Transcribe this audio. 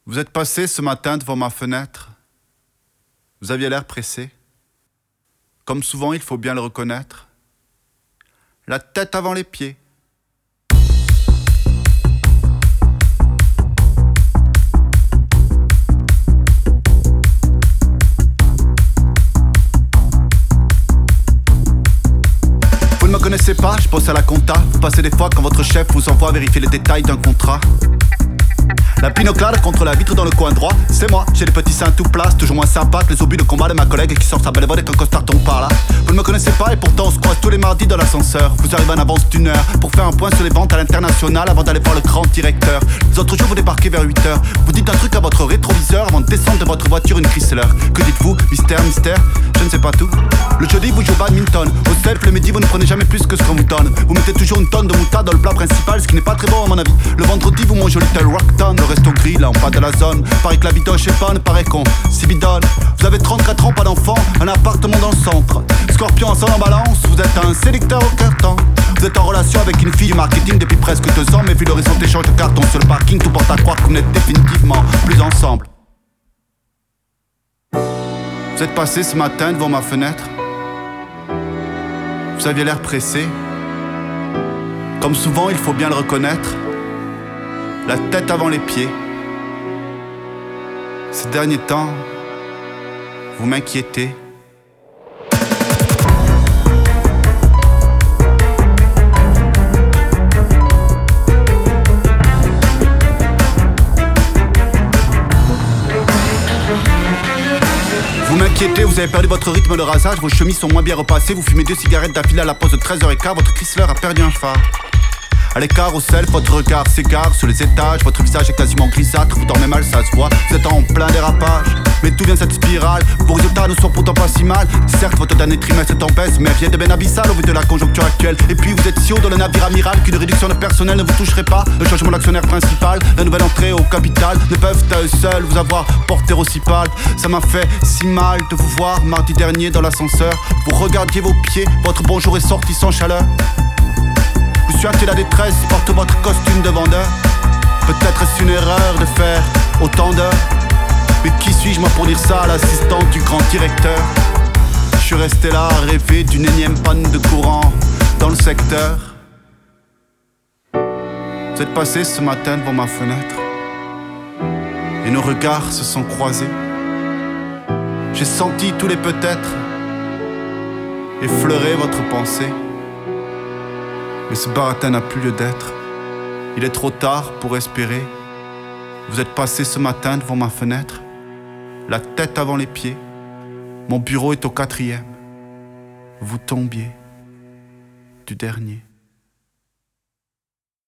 Vous êtes passé ce matin devant ma fenêtre. Vous aviez l'air pressé. Comme souvent, il faut bien le reconnaître. La tête avant les pieds. Vous ne me connaissez pas, je bosse à la compta. Vous passez des fois quand votre chef vous envoie vérifier les détails d'un contrat. La pinoclade contre la vitre dans le coin droit, c'est moi, j'ai les petits seins tout place, toujours moins sympa que les obus de combat de ma collègue qui sort sa belle voix dès qu'un costard tombe par là. Vous ne me connaissez pas et pourtant on se croise tous les mardis dans l'ascenseur. Vous arrivez en avance d'une heure pour faire un point sur les ventes à l'international avant d'aller voir le grand directeur. Les autres jours vous débarquez vers 8h, vous dites un truc à votre rétroviseur avant de descendre de votre voiture une Chrysler. Que dites-vous? Mystère, mystère, je ne sais pas tout. Le jeudi vous jouez au badminton, au self le midi vous ne prenez jamais plus que ce qu'on vous donne. Vous mettez toujours une tonne de moutarde dans le plat principal, ce qui n'est pas très bon à mon avis. Le vendredi vous mangez au Little Rockton, le resto gris là en bas de la zone. Pareil que la bidoche chez Bonne, pareil qu'on s'y bidonne. Vous avez 34 ans, pas d'enfant, un appartement dans le centre. Scorpion en sol en balance, vous êtes un sélecteur au carton. Vous êtes en relation avec une fille du marketing depuis presque 2 ans, mais vu le récent échange de cartons sur le parking, tout porte à croire que vous n'êtes définitivement plus ensemble. Vous êtes passé ce matin devant ma fenêtre. Vous aviez l'air pressé. Comme souvent, il faut bien le reconnaître. La tête avant les pieds. Ces derniers temps, vous m'inquiétez. Vous m'inquiétez, vous avez perdu votre rythme de rasage, vos chemises sont moins bien repassées, vous fumez 2 cigarettes d'affilée à la pause de 13h15, votre Chrysler a perdu un phare. À l'écart, au self, votre regard s'égare sur les étages, votre visage est quasiment grisâtre, vous dormez mal, ça se voit, vous êtes en plein dérapage. Mais d'où vient cette spirale? Vos résultats ne sont pourtant pas si mal. Certes, votre dernier trimestre est en baisse, mais elle vient de ben abyssal au vu de la conjoncture actuelle. Et puis vous êtes si haut dans le navire amiral qu'une réduction de personnel ne vous toucherait pas. Le changement d'actionnaire principal, la nouvelle entrée au capital ne peuvent à eux seuls vous avoir porté aussi pâle. Ça m'a fait si mal de vous voir mardi dernier dans l'ascenseur. Vous regardiez vos pieds, votre bonjour est sorti sans chaleur. Vous suivez la détresse, porte votre costume de vendeur. Peut-être est-ce une erreur de faire autant d'heures. Mais qui suis-je moi pour dire ça à l'assistante du grand directeur? Je suis resté là à rêver d'une énième panne de courant dans le secteur. Vous êtes passé ce matin devant ma fenêtre et nos regards se sont croisés. J'ai senti tous les peut-être effleurer votre pensée. Mais ce baratin n'a plus lieu d'être. Il est trop tard pour espérer. Vous êtes passé ce matin devant ma fenêtre, la tête avant les pieds. Mon bureau est au 4e. Vous tombiez du dernier.